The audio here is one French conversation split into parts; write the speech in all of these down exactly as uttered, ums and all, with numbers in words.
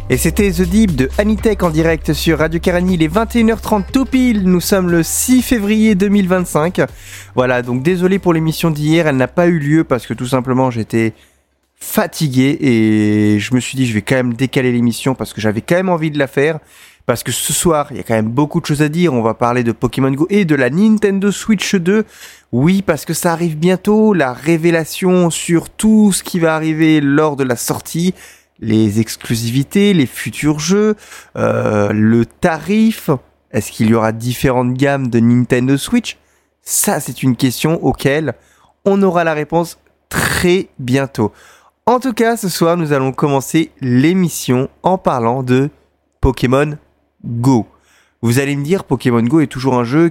Et c'était The Deep de Anitech en direct sur Radio Carani, il est vingt et une heures trente tout pile, nous sommes le six février deux mille vingt-cinq. Voilà, donc désolé pour l'émission d'hier, elle n'a pas eu lieu parce que tout simplement j'étais fatigué et je me suis dit je vais quand même décaler l'émission parce que j'avais quand même envie de la faire. Parce que ce soir, il y a quand même beaucoup de choses à dire, on va parler de Pokémon Go et de la Nintendo Switch deux. Oui, parce que ça arrive bientôt, la révélation sur tout ce qui va arriver lors de la sortie. Les exclusivités, les futurs jeux, euh, le tarif, est-ce qu'il y aura différentes gammes de Nintendo Switch ? Ça, c'est une question auquel on aura la réponse très bientôt. En tout cas, ce soir, nous allons commencer l'émission en parlant de Pokémon Go. Vous allez me dire, Pokémon Go est toujours un jeu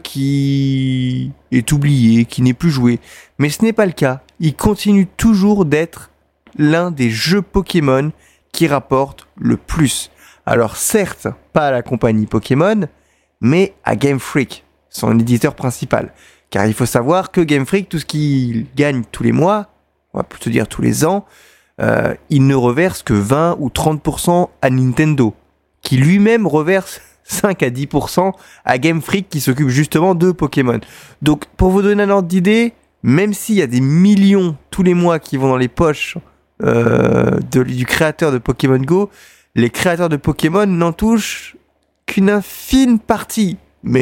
qui est oublié, qui n'est plus joué. Mais ce n'est pas le cas. Il continue toujours d'être l'un des jeux Pokémon qui rapporte le plus. Alors certes, pas à la compagnie Pokémon, mais à Game Freak, son éditeur principal. Car il faut savoir que Game Freak, tout ce qu'il gagne tous les mois, on va plutôt dire tous les ans, euh, il ne reverse que vingt ou trente pour cent à Nintendo, qui lui-même reverse cinq à dix pour cent à Game Freak qui s'occupe justement de Pokémon. Donc pour vous donner un ordre d'idée, même s'il y a des millions tous les mois qui vont dans les poches Euh, de, du créateur de Pokémon Go, les créateurs de Pokémon n'en touchent qu'une infime partie,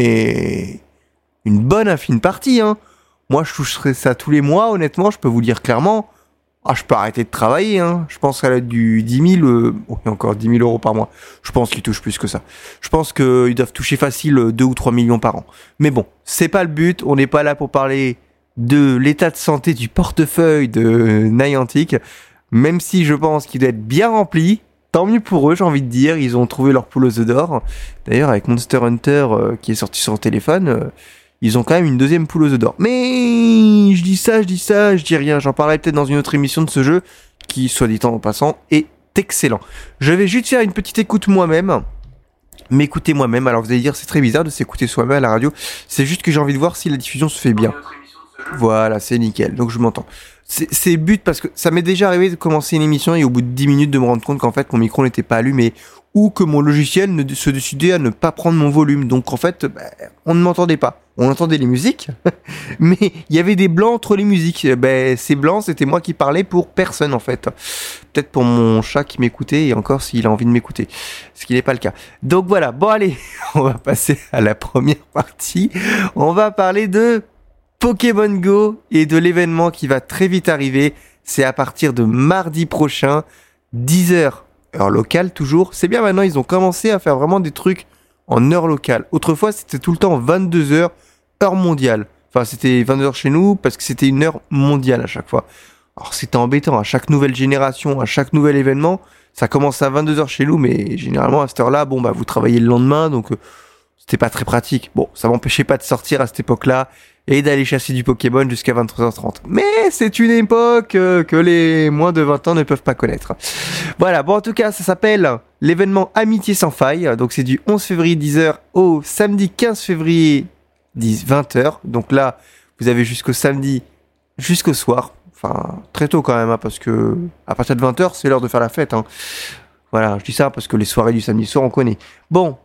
mais une bonne infime partie, hein. Moi, je toucherais ça tous les mois, honnêtement, je peux vous le dire clairement. Ah, je peux arrêter de travailler, hein. Je pense qu'à la du dix mille, euh, oh, il y a encore dix mille euros par mois. Je pense qu'ils touchent plus que ça. Je pense qu'ils doivent toucher facile deux ou trois millions par an. Mais bon, c'est pas le but, on n'est pas là pour parler de l'état de santé du portefeuille de Niantic. Même si je pense qu'il doit être bien rempli, tant mieux pour eux, j'ai envie de dire. Ils ont trouvé leur poule aux œufs d'or. D'ailleurs, avec Monster Hunter euh, qui est sorti sur téléphone, euh, ils ont quand même une deuxième poule aux œufs d'or. Mais je dis ça, je dis ça, je dis rien. J'en parlerai peut-être dans une autre émission de ce jeu qui, soit dit en passant, est excellent. Je vais juste faire une petite écoute moi-même. M'écouter moi-même. Alors vous allez dire, c'est très bizarre de s'écouter soi-même à la radio. C'est juste que j'ai envie de voir si la diffusion se fait bien. Voilà, c'est nickel. Donc je m'entends. C'est, c'est but parce que ça m'est déjà arrivé de commencer une émission et au bout de dix minutes de me rendre compte qu'en fait mon micro n'était pas allumé ou que mon logiciel ne, se décidait à ne pas prendre mon volume. Donc en fait, bah, on ne m'entendait pas. On entendait les musiques, mais il y avait des blancs entre les musiques. Ben, ces blancs, c'était moi qui parlais pour personne en fait. Peut-être pour mon chat qui m'écoutait et encore s'il a envie de m'écouter, ce qui n'est pas le cas. Donc voilà, bon allez, on va passer à la première partie. On va parler de Pokémon Go et de l'événement qui va très vite arriver. C'est à partir de mardi prochain, dix heures, heure locale toujours. C'est bien, maintenant ils ont commencé à faire vraiment des trucs en heure locale. Autrefois c'était tout le temps vingt-deux heures, heure mondiale. Enfin c'était vingt-deux heures chez nous parce que c'était une heure mondiale à chaque fois. Alors c'était embêtant, à chaque nouvelle génération, à chaque nouvel événement, ça commence à vingt-deux heures chez nous, mais généralement à cette heure-là, bon bah vous travaillez le lendemain, donc euh, c'était pas très pratique. Bon, ça m'empêchait pas de sortir à cette époque-là et d'aller chasser du Pokémon jusqu'à vingt-trois heures trente. Mais c'est une époque euh, que les moins de vingt ans ne peuvent pas connaître. Voilà, bon en tout cas, ça s'appelle l'événement Amitié sans faille. Donc c'est du onze février dix heures au samedi quinze février vingt heures. Donc là, vous avez jusqu'au samedi, jusqu'au soir. Enfin, très tôt quand même, hein, parce que à partir de vingt heures, c'est l'heure de faire la fête. Hein. Voilà, je dis ça parce que les soirées du samedi soir, on connaît. Bon.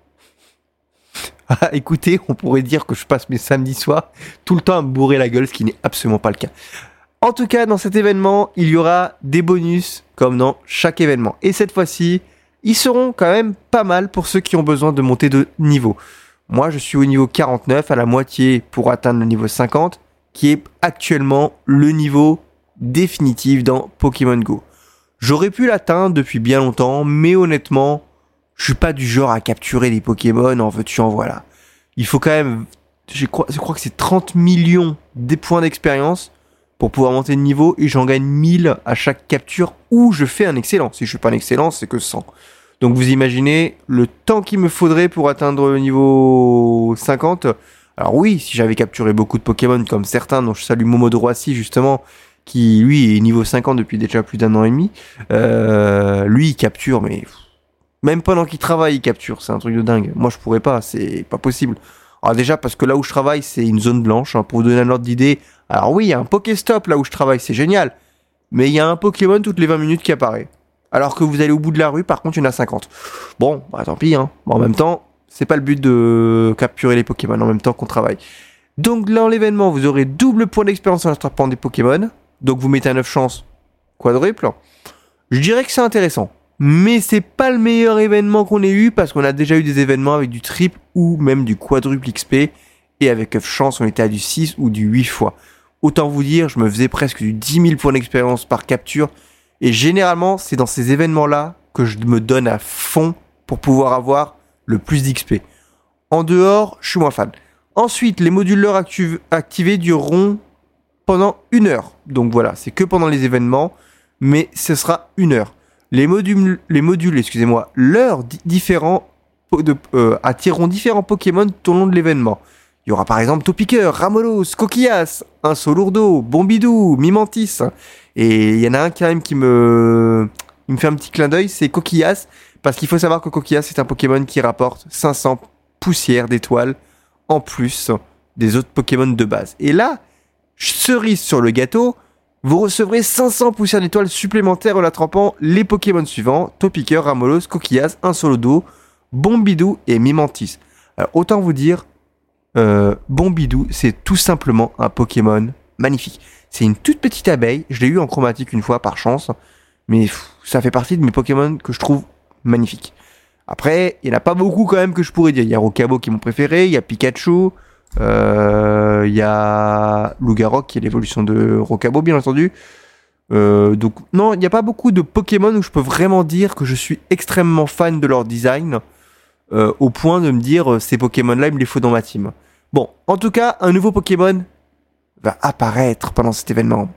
Ah, écoutez, on pourrait dire que je passe mes samedis soirs tout le temps à me bourrer la gueule, ce qui n'est absolument pas le cas. En tout cas, dans cet événement, il y aura des bonus, comme dans chaque événement. Et cette fois-ci, ils seront quand même pas mal pour ceux qui ont besoin de monter de niveau. Moi, je suis au niveau quarante-neuf, à la moitié pour atteindre le niveau cinquante, qui est actuellement le niveau définitif dans Pokémon Go. J'aurais pu l'atteindre depuis bien longtemps, mais honnêtement, je suis pas du genre à capturer des Pokémon en veux-tu en voilà. Il faut quand même, je crois, je crois que c'est trente millions des points d'expérience pour pouvoir monter de niveau et j'en gagne mille à chaque capture où je fais un excellent. Si je fais pas un excellent, c'est que cent. Donc vous imaginez le temps qu'il me faudrait pour atteindre le niveau cinquante. Alors oui, si j'avais capturé beaucoup de Pokémon comme certains, dont je salue Momo de Roissy justement, qui lui est niveau cinquante depuis déjà plus d'un an et demi, euh, lui il capture mais... Même pendant qu'il travaille, il capture. C'est un truc de dingue. Moi, je pourrais pas. C'est pas possible. Alors déjà, parce que là où je travaille, c'est une zone blanche. Hein, pour vous donner un ordre d'idée. Alors oui, il y a un Pokéstop là où je travaille. C'est génial. Mais il y a un Pokémon toutes les vingt minutes qui apparaît. Alors que vous allez au bout de la rue, par contre, il y en a cinquante. Bon, bah tant pis, hein. Bon, en même temps, c'est pas le but de capturer les Pokémon en même temps qu'on travaille. Donc, dans l'événement, vous aurez double point d'expérience en attrapant des Pokémon. Donc, vous mettez à neuf chances quadruple. Je dirais que c'est intéressant. Mais c'est pas le meilleur événement qu'on ait eu parce qu'on a déjà eu des événements avec du triple ou même du quadruple X P. Et avec neuf chances, on était à du six ou du huit fois. Autant vous dire, je me faisais presque du dix mille points d'expérience par capture. Et généralement, c'est dans ces événements-là que je me donne à fond pour pouvoir avoir le plus d'X P. En dehors, je suis moins fan. Ensuite, les modules lore actu- activés dureront pendant une heure. Donc voilà, c'est que pendant les événements, mais ce sera une heure. Les modules, les modules excusez-moi, leurs di- différents de, euh, attireront différents Pokémon tout au long de l'événement. Il y aura par exemple Topiqueur, Ramolos, Coquillas, un Solourdo, Bombidou, Mimantis. Et il y en a un quand même qui me, il me fait un petit clin d'œil, c'est Coquillas. Parce qu'il faut savoir que Coquillas c'est un Pokémon qui rapporte cinq cents poussières d'étoiles en plus des autres Pokémon de base. Et là, cerise sur le gâteau, vous recevrez cinq cents poussières d'étoiles supplémentaires en attrapant les Pokémon suivants, Topiqueur, Ramolos, Coquillas, un Solourdo, Bombidou et Mimantis. Alors autant vous dire, euh, Bombidou c'est tout simplement un Pokémon magnifique. C'est une toute petite abeille, je l'ai eu en chromatique une fois par chance, mais pff, ça fait partie de mes Pokémon que je trouve magnifiques. Après, il n'y en a pas beaucoup quand même que je pourrais dire. Il y a Rokabo qui est mon préféré, il y a Pikachu, euh, il y a Lugarok qui est l'évolution de Rokabo bien entendu. Euh, donc non, il n'y a pas beaucoup de Pokémon où je peux vraiment dire que je suis extrêmement fan de leur design, euh, au point de me dire euh, ces Pokémon-là, il me les faut dans ma team. Bon, en tout cas, un nouveau Pokémon va apparaître pendant cet événement.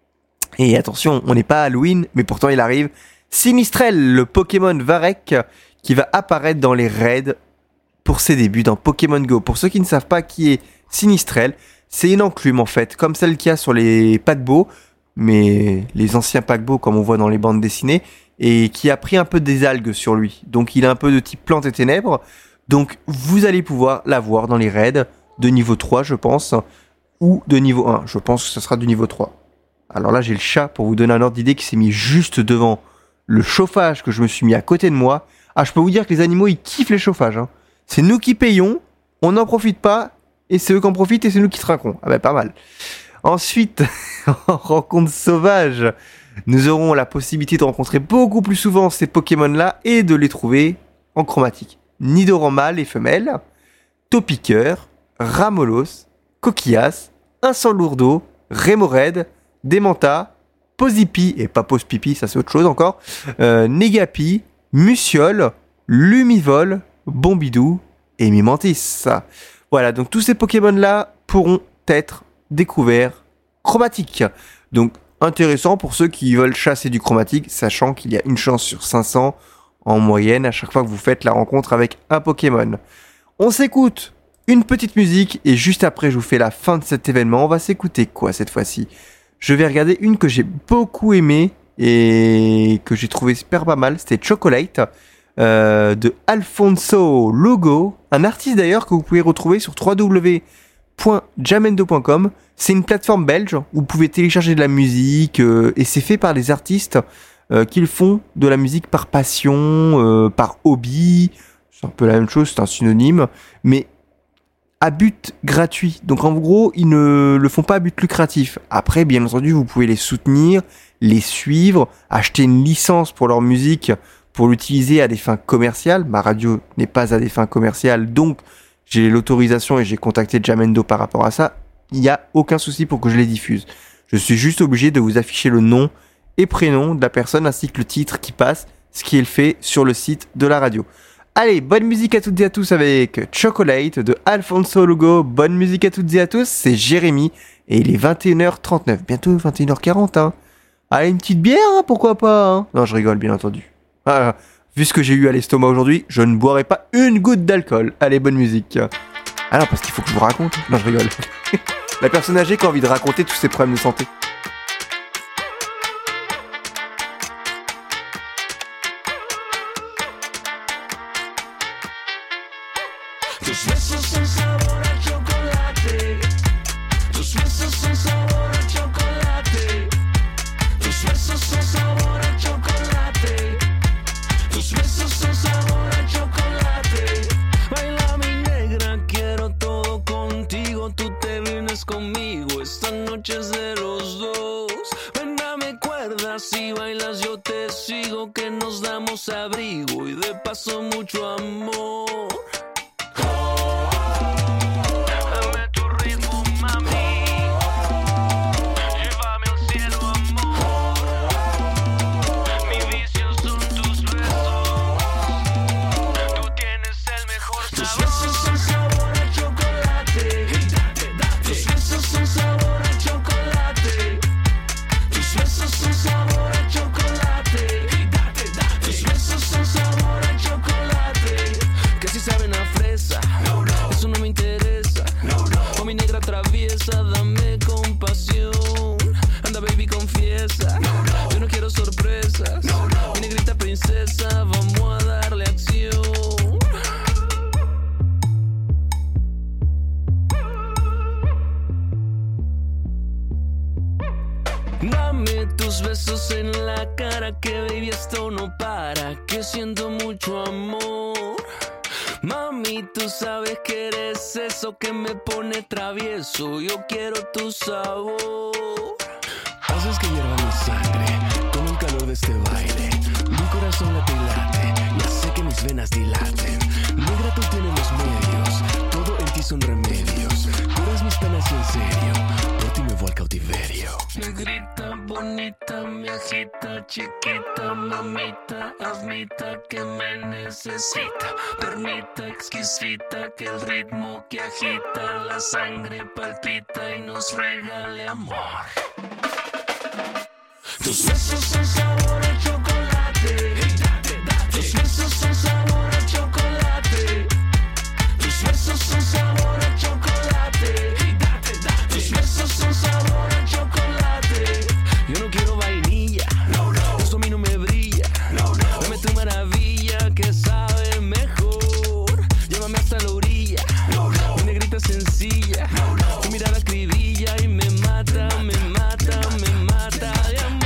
Et attention, on n'est pas à Halloween, mais pourtant il arrive. Sinistrel, le Pokémon Varek, qui va apparaître dans les raids pour ses débuts dans Pokémon Go. Pour ceux qui ne savent pas qui est Sinistrel, c'est une enclume en fait, comme celle qu'il y a sur les paquebots, mais les anciens paquebots comme on voit dans les bandes dessinées, et qui a pris un peu des algues sur lui. Donc il a un peu de type plante et ténèbres, donc vous allez pouvoir la voir dans les raids de niveau trois je pense, ou de niveau un, je pense que ce sera du niveau trois. Alors là j'ai le chat pour vous donner un ordre d'idée qui s'est mis juste devant le chauffage que je me suis mis à côté de moi. Ah, je peux vous dire que les animaux ils kiffent les chauffages, hein. C'est nous qui payons, on n'en profite pas, et c'est eux qui en profitent et c'est nous qui trinquons. Ah ben pas mal. Ensuite, en rencontre sauvage, nous aurons la possibilité de rencontrer beaucoup plus souvent ces Pokémon-là et de les trouver en chromatique. Nidoran mâle et femelle, Topiqueur, Ramolos, Coquillas, un Solourdo, Remoraid, Dementa, Pozipi, et pas Pospipi, ça c'est autre chose encore, euh, Negapi, Musiole, Lumivol, Bombidou et Mimantis. Voilà, donc tous ces Pokémon-là pourront être découverts chromatiques. Donc intéressant pour ceux qui veulent chasser du chromatique, sachant qu'il y a une chance sur cinq cents en moyenne à chaque fois que vous faites la rencontre avec un Pokémon. On s'écoute une petite musique et juste après je vous fais la fin de cet événement. On va s'écouter quoi cette fois-ci ? Je vais regarder une que j'ai beaucoup aimée et que j'ai trouvé super pas mal, c'était Chocolate euh, de Alfonso Logo, un artiste d'ailleurs que vous pouvez retrouver sur w w w point jamendo point com. C'est une plateforme belge où vous pouvez télécharger de la musique euh, et c'est fait par des artistes euh, qui font de la musique par passion, euh, par hobby, c'est un peu la même chose, c'est un synonyme, mais à but gratuit. Donc en gros, ils ne le font pas à but lucratif. Après, bien entendu, vous pouvez les soutenir, les suivre, acheter une licence pour leur musique, pour l'utiliser à des fins commerciales. Ma radio n'est pas à des fins commerciales, donc j'ai l'autorisation et j'ai contacté Jamendo par rapport à ça. Il n'y a aucun souci pour que je les diffuse. Je suis juste obligé de vous afficher le nom et prénom de la personne ainsi que le titre qui passe, ce qui est fait sur le site de la radio. Allez, bonne musique à toutes et à tous avec Chocolate de Alfonso Logo. Bonne musique à toutes et à tous, c'est Jérémy et il est vingt et une heures trente-neuf, bientôt vingt et une heures quarante. Hein. Allez, une petite bière, hein, pourquoi pas hein. Non, je rigole bien entendu. Ah, vu ce que j'ai eu à l'estomac aujourd'hui, je ne boirai pas une goutte d'alcool. Allez, bonne musique. Ah non, parce qu'il faut que je vous raconte. Non, je rigole. La personne âgée qui a envie de raconter tous ses problèmes de santé. Tus besos son sabor a chocolate. Tus besos son sabor a chocolate. Tus besos son sabor a chocolate. Esta noche es de los dos. Ven, dame cuerdas, si bailas yo te sigo, que nos damos abrigo y de paso mucho amor. Dame tu ritmo, mami. Llévame al cielo, amor. Mi vicio son tus besos. Tú tienes el mejor sabor. Tus besos son sabor a chocolate. Tus besos son sabor a chocolate. Tus besos son sabor a chocolate. Tus besos son sabor a chocolate. Que si saben a fresa, eso no me interesa. Oh, mi negra traviesa, dame compasión. Anda, baby, confiesa. Yo no quiero sorpresas. Mi negrita princesa, vamos a darle acción. Dame tus besos en la cara, que baby esto no para, que siento mucho amor. Mami, tú sabes que eres eso que me pone travieso, yo quiero tu sabor. Haces que hierva mi sangre con el calor de este baile. Mi corazón late y late, y hace que mis venas dilaten. Negra, tú tienes los medios, todo en ti son remedios. Curas mis penas y en serio, por ti me voy al cautiverio. Negrita bonita, mi agita, chiquita, mamita, admita que me necesita. Permita exquisita que el ritmo que agita la sangre palpita y nos regale amor. Tus besos son sabor a chocolate. Tus besos son sabor a chocolate. Tus besos son sabor a chocolate. Tus besos son sabor a chocolate. Yo no quiero vainilla, eso a mí no me brilla. Dame tu maravilla que sabe mejor. Llévame hasta la orilla, mi negrita sencilla. Tu mirada acribilla y me mata, me mata, me mata de amor.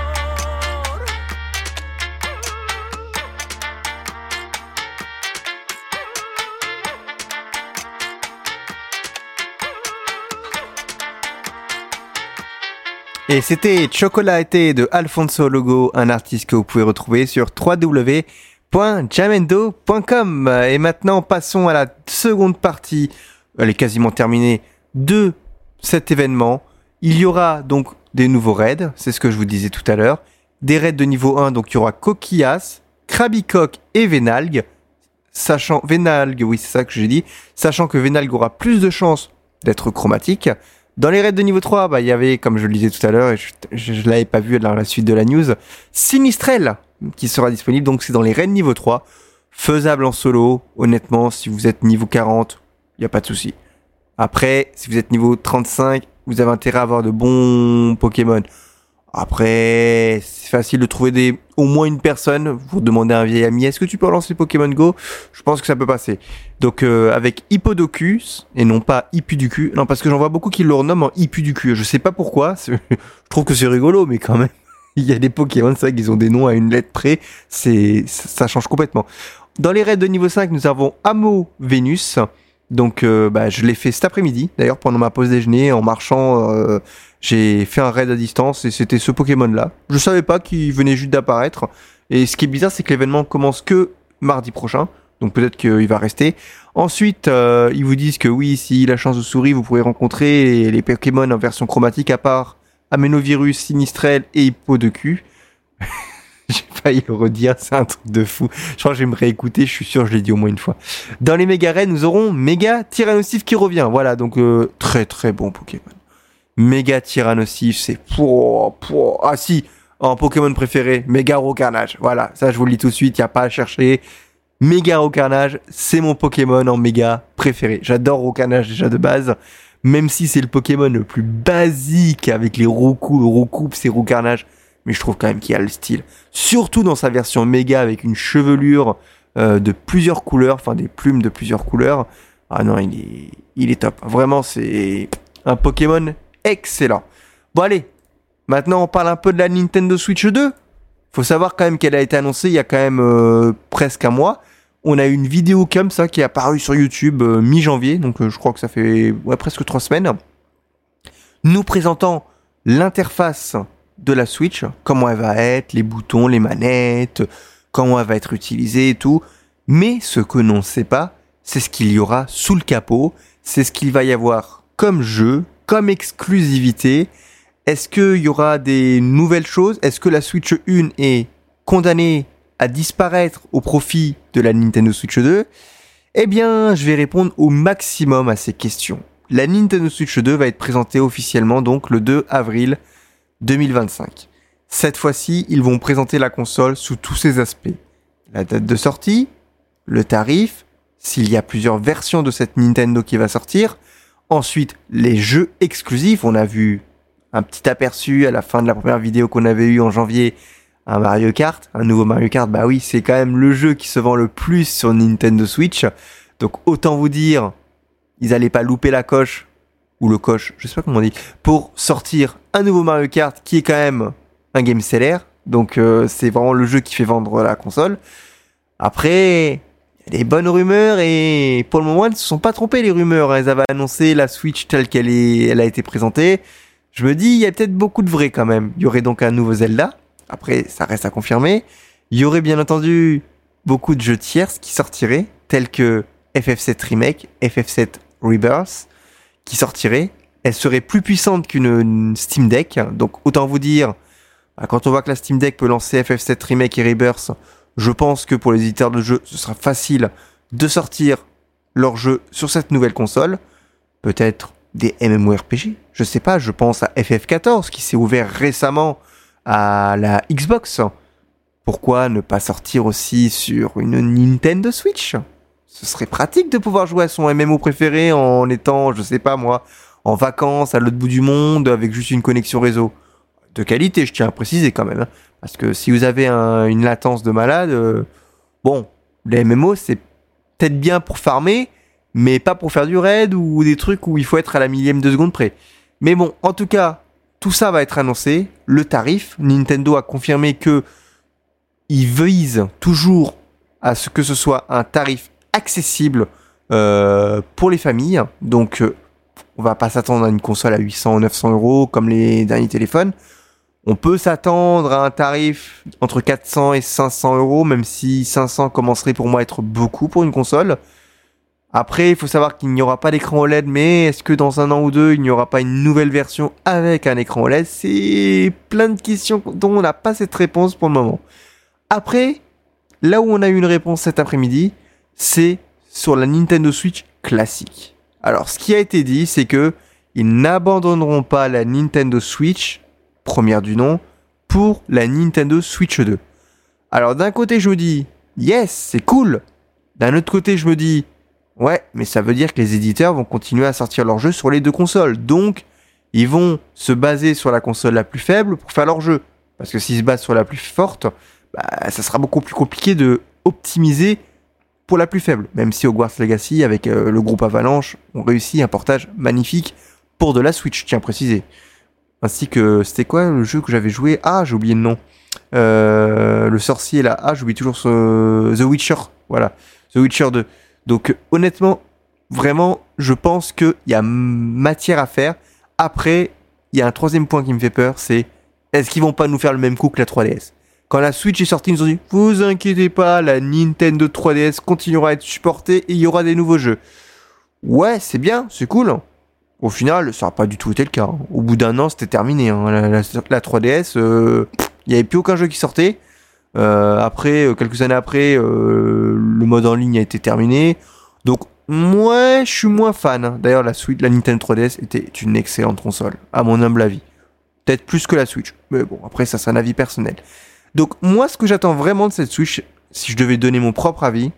Et c'était Chocolate de Alfonso Logo, un artiste que vous pouvez retrouver sur w w w point jamendo point com. Et maintenant, passons à la seconde partie, elle est quasiment terminée, de cet événement. Il y aura donc des nouveaux raids, c'est ce que je vous disais tout à l'heure. Des raids de niveau un, donc il y aura Coquillas, Krabicoque et Vénalgue. Sachant, Vénalgue, oui c'est ça que j'ai dit, sachant que Vénalgue aura plus de chances d'être chromatique. Dans les raids de niveau trois, bah, il y avait, comme je le disais tout à l'heure, et je ne l'avais pas vu dans la suite de la news, Sinistrel qui sera disponible, donc c'est dans les raids niveau trois, faisable en solo. Honnêtement, si vous êtes niveau quarante, il n'y a pas de souci. Après, si vous êtes niveau trente-cinq, vous avez intérêt à avoir de bons Pokémon. Après, c'est facile de trouver des, au moins une personne. Vous demandez à un vieil ami, est-ce que tu peux relancer Pokémon Go? Je pense que ça peut passer. Donc, euh, avec Hippodocus, et non pas Hippuducu. Non, parce que j'en vois beaucoup qui le renomment en Hippuducu. Je sais pas pourquoi. Je trouve que c'est rigolo, mais quand même. Il y a des Pokémon, c'est vrai qu'ils ont des noms à une lettre près. C'est, ça change complètement. Dans les raids de niveau cinq, nous avons Amo Vénus. Donc, euh, bah, je l'ai fait cet après-midi. D'ailleurs, pendant ma pause déjeuner, en marchant, euh, j'ai fait un raid à distance et c'était ce Pokémon-là. Je savais pas qu'il venait juste d'apparaître. Et ce qui est bizarre, c'est que l'événement commence que mardi prochain. Donc peut-être qu'il va rester. Ensuite, euh, ils vous disent que oui, si la chance vous sourit, vous pourrez rencontrer les Pokémon en version chromatique à part Amenovirus, Sinistrel et Hippodocus. J'ai failli le redire, c'est un truc de fou. Je crois que je vais me réécouter, je suis sûr que je l'ai dit au moins une fois. Dans les méga raids, nous aurons Méga Tyrannosif qui revient. Voilà, donc euh, très très bon Pokémon. Méga Tyrannosif, c'est... Pouah, pouah. Ah si, en Pokémon préféré, Méga Rocarnage. Voilà, ça je vous le dis tout de suite, il n'y a pas à chercher. Méga Rocarnage, c'est mon Pokémon en méga préféré. J'adore Rocarnage déjà de base, même si c'est le Pokémon le plus basique avec les Roku, le Roku, c'est Rocarnage. Mais je trouve quand même qu'il a le style. Surtout dans sa version méga avec une chevelure euh, de plusieurs couleurs, enfin des plumes de plusieurs couleurs. Ah non, il est, il est top. Vraiment, c'est un Pokémon excellent. Bon allez, maintenant on parle un peu de la Nintendo Switch deux. Faut savoir quand même qu'elle a été annoncée il y a quand même euh, presque un mois. On a eu une vidéo comme ça qui est apparue sur YouTube euh, mi-janvier, donc euh, je crois que ça fait ouais, presque trois semaines. nous présentant l'interface de la Switch, comment elle va être, les boutons, les manettes, comment elle va être utilisée et tout. Mais ce que l'on ne sait pas, c'est ce qu'il y aura sous le capot, c'est ce qu'il va y avoir comme jeu, comme exclusivité. Est-ce qu'il y aura des nouvelles choses ? Est-ce que la Switch un est condamnée à disparaître au profit de la Nintendo Switch deux ? Eh bien, je vais répondre au maximum à ces questions. La Nintendo Switch deux va être présentée officiellement donc le deux avril deux mille vingt-cinq. Cette fois-ci, ils vont présenter la console sous tous ses aspects. La date de sortie, le tarif, s'il y a plusieurs versions de cette Nintendo qui va sortir. Ensuite, les jeux exclusifs. On a vu un petit aperçu à la fin de la première vidéo qu'on avait eue en janvier, un Mario Kart, un nouveau Mario Kart. Bah oui, c'est quand même le jeu qui se vend le plus sur Nintendo Switch. Donc autant vous dire, ils allaient pas louper la coche, ou le coche, je sais pas comment on dit, pour sortir un nouveau Mario Kart qui est quand même un game seller. Donc euh, c'est vraiment le jeu qui fait vendre la console. Après, il y a des bonnes rumeurs et pour le moment, elles ne se sont pas trompées les rumeurs. Elles avaient annoncé la Switch telle qu'elle est, elle a été présentée. Je me dis, il y a peut-être beaucoup de vrai quand même. Il y aurait donc un nouveau Zelda. Après, ça reste à confirmer. Il y aurait bien entendu beaucoup de jeux tierces qui sortiraient, tels que F F sept Remake, F F sept Rebirth, qui sortiraient. Elle serait plus puissante qu'une Steam Deck. Donc, autant vous dire, quand on voit que la Steam Deck peut lancer F F sept Remake et Rebirth, je pense que pour les éditeurs de jeux, ce sera facile de sortir leur jeu sur cette nouvelle console. Peut-être des MMORPG, je sais pas, je pense à F F quatorze qui s'est ouvert récemment à la Xbox. Pourquoi ne pas sortir aussi sur une Nintendo Switch ? Ce serait pratique de pouvoir jouer à son M M O préféré en étant, je sais pas moi, en vacances à l'autre bout du monde avec juste une connexion réseau. De qualité, je tiens à préciser quand même. Hein, parce que si vous avez un, une latence de malade, euh, bon, les M M O c'est peut-être bien pour farmer, mais pas pour faire du raid ou des trucs où il faut être à la millième de seconde près. Mais bon, en tout cas, tout ça va être annoncé. Le tarif, Nintendo a confirmé que ils visent toujours à ce que ce soit un tarif accessible euh, pour les familles. Donc, euh, on va pas s'attendre à une console à huit cents ou neuf cents euros comme les derniers téléphones. On peut s'attendre à un tarif entre quatre cents et cinq cents euros, même si cinq cents commencerait pour moi à être beaucoup pour une console. Après, il faut savoir qu'il n'y aura pas d'écran O L E D, mais est-ce que dans un an ou deux, il n'y aura pas une nouvelle version avec un écran O L E D ? C'est plein de questions dont on n'a pas cette réponse pour le moment. Après, là où on a eu une réponse cet après-midi, c'est sur la Nintendo Switch classique. Alors, ce qui a été dit, c'est que ils n'abandonneront pas la Nintendo Switch, première du nom, pour la Nintendo Switch deux. Alors, d'un côté, je me dis, yes, c'est cool. D'un autre côté, je me dis, ouais, mais ça veut dire que les éditeurs vont continuer à sortir leurs jeux sur les deux consoles. Donc, ils vont se baser sur la console la plus faible pour faire leur jeu. Parce que s'ils se basent sur la plus forte, bah, ça sera beaucoup plus compliqué de optimiser pour la plus faible. Même si Hogwarts Legacy, avec euh, le groupe Avalanche, ont réussi un portage magnifique pour de la Switch, tiens à préciser. Ainsi que, c'était quoi le jeu que j'avais joué ? Ah, j'ai oublié le nom. Euh, le sorcier là. Ah, j'oublie toujours ce... The Witcher. Voilà. The Witcher deux. Donc, honnêtement, vraiment, je pense qu'il y a matière à faire. Après, il y a un troisième point qui me fait peur, c'est est-ce qu'ils vont pas nous faire le même coup que la trois D S ? Quand la Switch est sortie, ils nous ont dit « Vous inquiétez pas, la Nintendo trois D S continuera à être supportée et il y aura des nouveaux jeux. » Ouais, c'est bien, c'est cool. Au final, ça n'a pas du tout été le cas. Au bout d'un an, c'était terminé. Hein. La, la, la trois D S, il euh, n'y avait plus aucun jeu qui sortait. Euh, après, quelques années après, euh, le mode en ligne a été terminé. Donc, moi, je suis moins fan. D'ailleurs, la Switch, la Nintendo trois D S était une excellente console, à mon humble avis. Peut-être plus que la Switch. Mais bon, après, ça, c'est un avis personnel. Donc, moi, ce que j'attends vraiment de cette Switch, si je devais donner mon propre avis,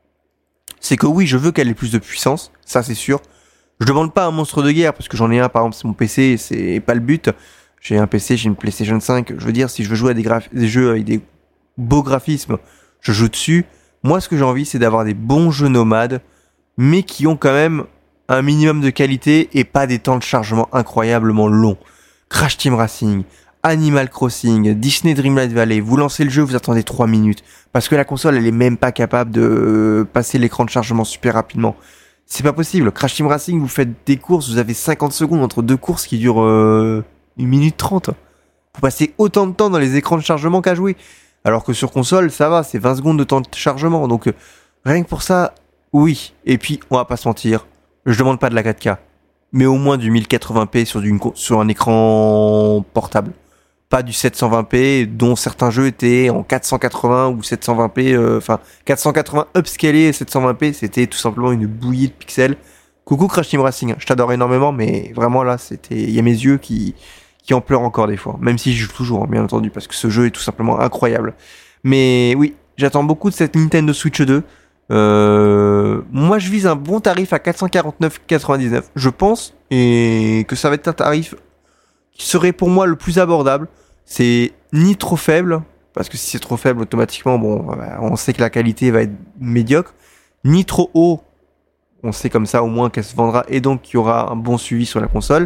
c'est que oui, je veux qu'elle ait plus de puissance. Ça, c'est sûr. Je demande pas un monstre de guerre, parce que j'en ai un, par exemple, c'est mon P C, c'est pas le but. J'ai un P C, j'ai une PlayStation cinq. Je veux dire, si je veux jouer à des, graph- des jeux avec des beaux graphismes, je joue dessus. Moi, ce que j'ai envie, c'est d'avoir des bons jeux nomades, mais qui ont quand même un minimum de qualité et pas des temps de chargement incroyablement longs. Crash Team Racing, Animal Crossing, Disney Dreamlight Valley, vous lancez le jeu, vous attendez trois minutes, parce que la console, elle est même pas capable de passer l'écran de chargement super rapidement. C'est pas possible. Crash Team Racing, vous faites des courses, vous avez cinquante secondes entre deux courses qui durent euh, une minute trente. Vous passez autant de temps dans les écrans de chargement qu'à jouer. Alors que sur console, ça va, c'est vingt secondes de temps de chargement. Donc euh, rien que pour ça, oui. Et puis, on va pas se mentir, je demande pas de la quatre K, mais au moins du mille quatre-vingts p sur, du, sur un écran portable. Pas du sept cent vingt p, dont certains jeux étaient en quatre cent quatre-vingts ou sept cent vingt p, enfin euh, quatre cent quatre-vingts upscalé et sept cent vingt p, c'était tout simplement une bouillie de pixels. Coucou Crash Team Racing, je t'adore énormément, mais vraiment là, c'était, il y a mes yeux qui, qui en pleurent encore des fois, même si je joue toujours, bien entendu, parce que ce jeu est tout simplement incroyable. Mais oui, j'attends beaucoup de cette Nintendo Switch deux. Euh, moi, je vise un bon tarif à quatre cent quarante-neuf virgule quatre-vingt-dix-neuf, je pense, et que ça va être un tarif qui serait pour moi le plus abordable. C'est ni trop faible, parce que si c'est trop faible, automatiquement, bon, on sait que la qualité va être médiocre, ni trop haut, on sait comme ça au moins qu'elle se vendra, et donc qu'il y aura un bon suivi sur la console.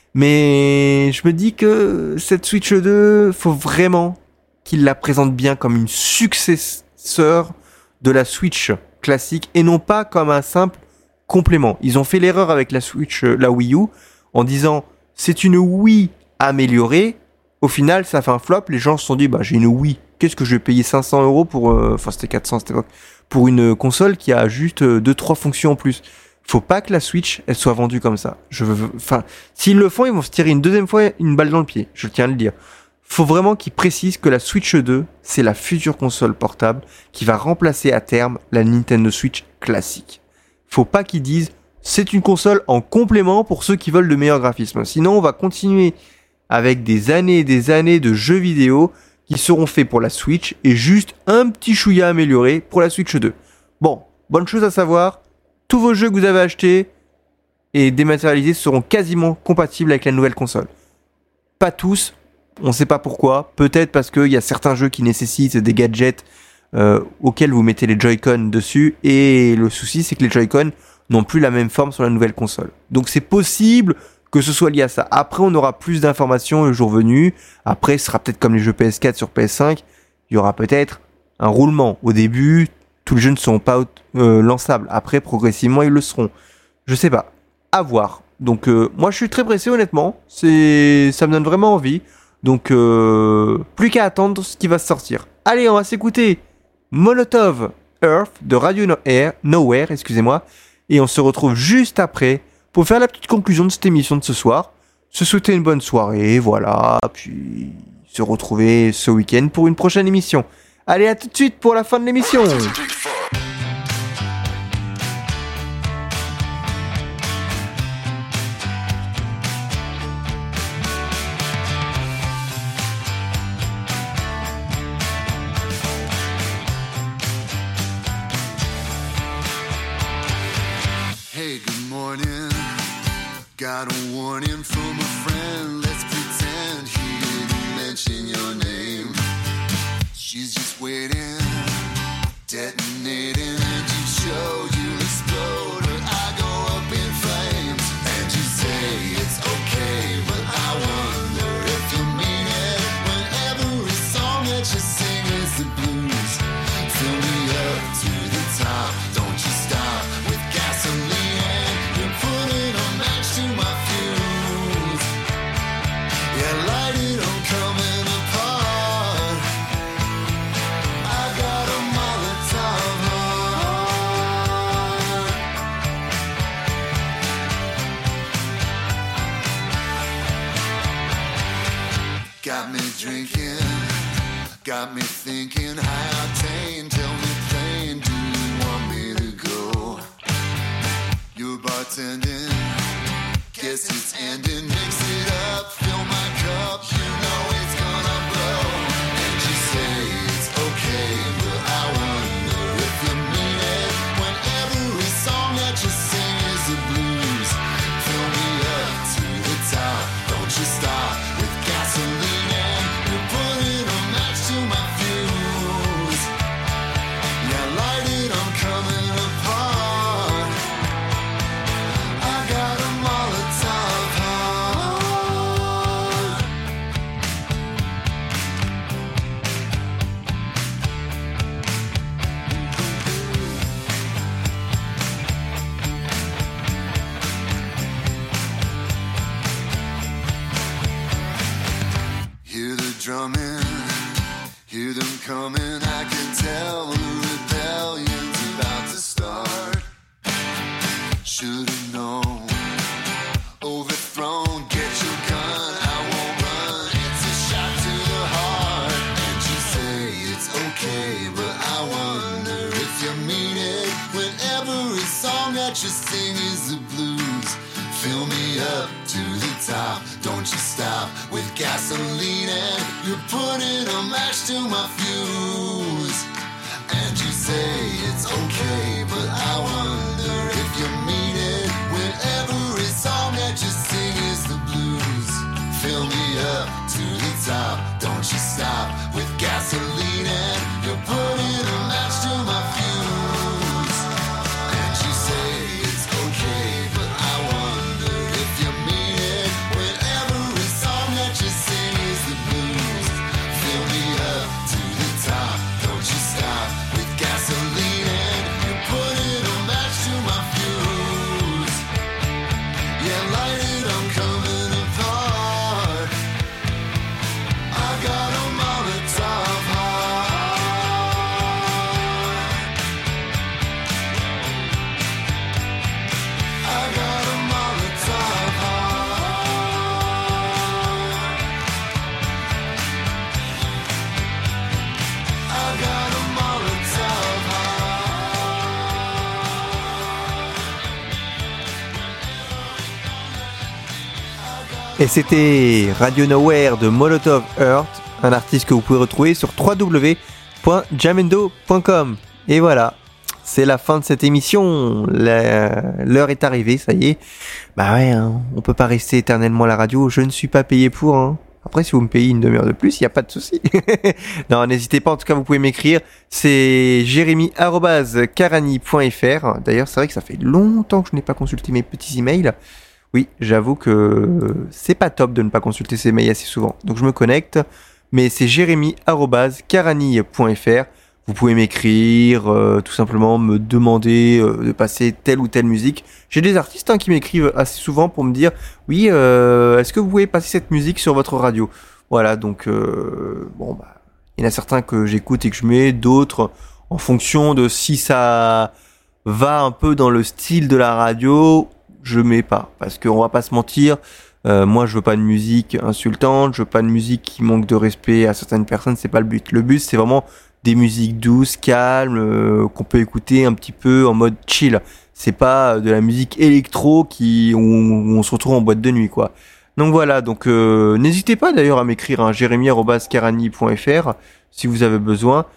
Mais je me dis que cette Switch deux, faut vraiment qu'il la présente bien comme une successeur de la Switch classique, et non pas comme un simple complément. Ils ont fait l'erreur avec la Switch, la Wii U, en disant c'est une Wii améliorée. Au final, ça fait un flop. Les gens se sont dit, bah, j'ai une Wii. Qu'est-ce que je vais payer cinq cents euros pour, euh, enfin, c'était quatre cents à cette époque, pour une console qui a juste euh, deux, trois fonctions en plus. Faut pas que la Switch, elle soit vendue comme ça. Je veux, enfin, s'ils le font, ils vont se tirer une deuxième fois une balle dans le pied. Je tiens à le dire. Faut vraiment qu'ils précisent que la Switch deux, c'est la future console portable qui va remplacer à terme la Nintendo Switch classique. Faut pas qu'ils disent, c'est une console en complément pour ceux qui veulent de meilleurs graphismes. Sinon, on va continuer avec des années et des années de jeux vidéo qui seront faits pour la Switch et juste un petit chouïa amélioré pour la Switch deux. Bon, bonne chose à savoir, tous vos jeux que vous avez achetés et dématérialisés seront quasiment compatibles avec la nouvelle console. Pas tous, on ne sait pas pourquoi, peut-être parce qu'il y a certains jeux qui nécessitent des gadgets euh, auxquels vous mettez les Joy-Con dessus, et le souci c'est que les Joy-Con n'ont plus la même forme sur la nouvelle console. Donc c'est possible que ce soit lié à ça. Après, on aura plus d'informations le jour venu. Après, ce sera peut-être comme les jeux P S quatre sur P S cinq. Il y aura peut-être un roulement. Au début, tous les jeux ne seront pas euh, lançables. Après, progressivement, ils le seront. Je sais pas. À voir. Donc, euh, moi, je suis très pressé, honnêtement. C'est, ça me donne vraiment envie. Donc, euh, plus qu'à attendre ce qui va sortir. Allez, on va s'écouter Molotov Earth de Radio No Air, Nowhere, excusez-moi. Et on se retrouve juste après pour faire la petite conclusion de cette émission de ce soir, se souhaiter une bonne soirée, voilà, puis se retrouver ce week-end pour une prochaine émission. Allez, à tout de suite pour la fin de l'émission. Hey, good morning. Got a warning from a friend. Let's pretend he didn't mention your name. She's just waiting, detonating, and you show you'll explode, but I go up in flames. And you say it's okay, but I wonder if you mean it. When every song that you sing is the blues, fill me up to the top. Don't you stop with gasoline, and you're putting a match to my fuse. Yeah, light it, I'm coming apart. I got a Molotov heart. Got me drinking, got me thinking, high octane. Tell me plain, do you want me to go? You're bartending, guess it's ending. Mix it up, fill my cup, you know it's gonna blow. And you say it's okay, but I wonder if you mean it. When every song that you sing is the blues, fill me up to the top. Don't you stop with gasoline, and you're putting a match to my fuse. Yeah, light it, I'm coming apart. I got a Molotov heart. drumming, hear them coming, I can tell the rebellion's about to start. Should've known, overthrown, get your gun, I won't run, it's a shot to the heart. And you say it's okay, but I wonder if you mean it, when every song that you sing is the blues. Fill me up to the top, don't you stop with gasoline, and you're putting a match to my fuse. And you say it's okay, but I wonder if you mean it, when every song that you sing is the blues. Fill me up to the top, don't you stop with gasoline, and you're putting a match to my fuse. And you say it's okay, but I wonder if you mean it, when every song that you sing is the blues. Fill me up to the top, don't you stop with gasoline, and you're putting a match to my fuse. Yeah, light it, I'm coming apart. I got a Molotov heart. I got a Molotov heart. I got a Molotov Et c'était Radio Nowhere de Molotov Earth, un artiste que vous pouvez retrouver sur w w w point jamendo point com. Et voilà, c'est la fin de cette émission. La- L'heure est arrivée, ça y est. Bah ouais, hein, on peut pas rester éternellement à la radio. Je ne suis pas payé pour. Hein. Après, si vous me payez une demi-heure de plus, il n'y a pas de souci. Non, n'hésitez pas. En tout cas, vous pouvez m'écrire. C'est jérémy arobase carani point f r. D'ailleurs, c'est vrai que ça fait longtemps que je n'ai pas consulté mes petits emails. Oui, j'avoue que c'est pas top de ne pas consulter ces mails assez souvent. Donc je me connecte, mais c'est jérémy arobase carani point f r. Vous pouvez m'écrire, euh, tout simplement me demander euh, de passer telle ou telle musique. J'ai des artistes hein, qui m'écrivent assez souvent pour me dire « Oui, euh, est-ce que vous pouvez passer cette musique sur votre radio ?» Voilà, donc euh, bon, bah, il y en a certains que j'écoute et que je mets, d'autres en fonction de si ça va un peu dans le style de la radio, je mets pas. Parce qu'on va pas se mentir, euh, moi je veux pas de musique insultante, je veux pas de musique qui manque de respect à certaines personnes, c'est pas le but. Le but c'est vraiment des musiques douces, calmes, euh, qu'on peut écouter un petit peu en mode chill. C'est pas de la musique électro qui où on, on se retrouve en boîte de nuit quoi. Donc voilà, donc euh, n'hésitez pas d'ailleurs à m'écrire hein, jérémy arobase carani point f r si vous avez besoin.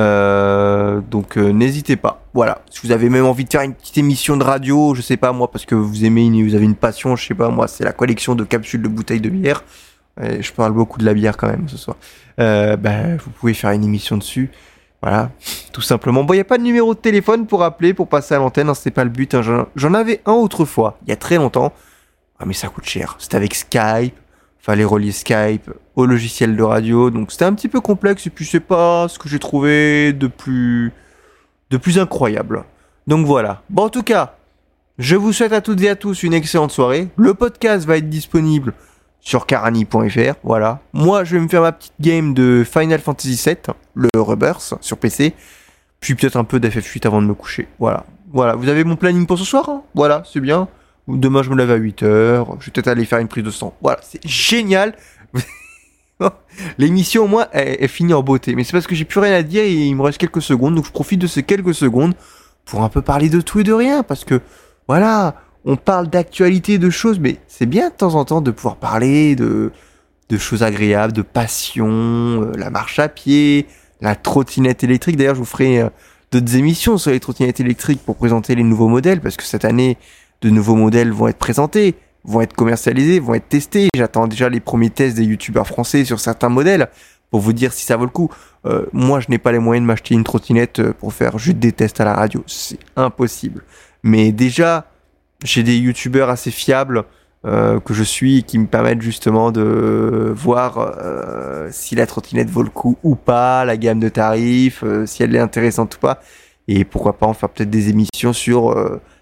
Euh, donc euh, n'hésitez pas. Voilà, si vous avez même envie de faire une petite émission de radio, je sais pas moi, parce que vous aimez, une, vous avez une passion, je sais pas moi, c'est la collection de capsules de bouteilles de bière. Et je parle beaucoup de la bière quand même ce soir. Euh, ben, vous pouvez faire une émission dessus. Voilà, tout simplement. Bon, il n'y a pas de numéro de téléphone pour appeler, pour passer à l'antenne, hein, c'est pas le but. Hein. J'en, j'en avais un autrefois, il y a très longtemps. Ah, mais ça coûte cher. C'était avec Skype. Fallait relier Skype au logiciel de radio, donc c'était un petit peu complexe et puis c'est pas ce que j'ai trouvé de plus de plus incroyable. Donc voilà. Bon, en tout cas, je vous souhaite à toutes et à tous une excellente soirée. Le podcast va être disponible sur carani point f r. Voilà. Moi, je vais me faire ma petite game de Final Fantasy sept, le Rebirth sur P C, puis peut-être un peu d'F F huit avant de me coucher. Voilà. Voilà. Vous avez mon planning pour ce soir hein. Voilà, c'est bien. Demain, je me lève à huit heures. Je vais peut-être aller faire une prise de sang. Voilà, c'est génial. L'émission, au moins, est, est finie en beauté. Mais c'est parce que j'ai plus rien à dire et il me reste quelques secondes. Donc, je profite de ces quelques secondes pour un peu parler de tout et de rien. Parce que, voilà, on parle d'actualité, de choses. Mais c'est bien de temps en temps de pouvoir parler de, de choses agréables, de passion, euh, la marche à pied, la trottinette électrique. D'ailleurs, je vous ferai euh, d'autres émissions sur les trottinettes électriques pour présenter les nouveaux modèles. Parce que cette année... de nouveaux modèles vont être présentés, vont être commercialisés, vont être testés. J'attends déjà les premiers tests des youtubeurs français sur certains modèles pour vous dire si ça vaut le coup. Euh, moi, je n'ai pas les moyens de m'acheter une trottinette pour faire juste des tests à la radio. C'est impossible. Mais déjà, j'ai des youtubeurs assez fiables euh, que je suis qui me permettent justement de voir euh, si la trottinette vaut le coup ou pas, la gamme de tarifs, euh, si elle est intéressante ou pas. Et pourquoi pas en faire peut-être des émissions sur... Euh,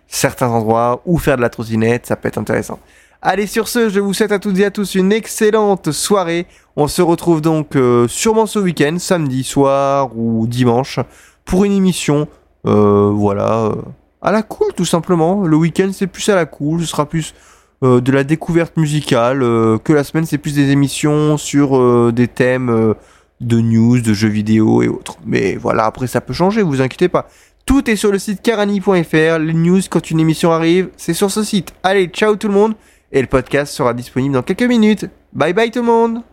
certains endroits ou faire de la trottinette, ça peut être intéressant. Allez, sur ce, je vous souhaite à toutes et à tous une excellente soirée. On se retrouve donc euh, sûrement ce week-end, samedi soir ou dimanche, pour une émission, euh, voilà, euh, à la cool tout simplement. Le week-end c'est plus à la cool, ce sera plus euh, de la découverte musicale, euh, que la semaine c'est plus des émissions sur euh, des thèmes euh, de news, de jeux vidéo et autres. Mais voilà, après ça peut changer, vous inquiétez pas. Tout est sur le site karani point f r, les news quand une émission arrive, c'est sur ce site. Allez, ciao tout le monde, et le podcast sera disponible dans quelques minutes. Bye bye tout le monde.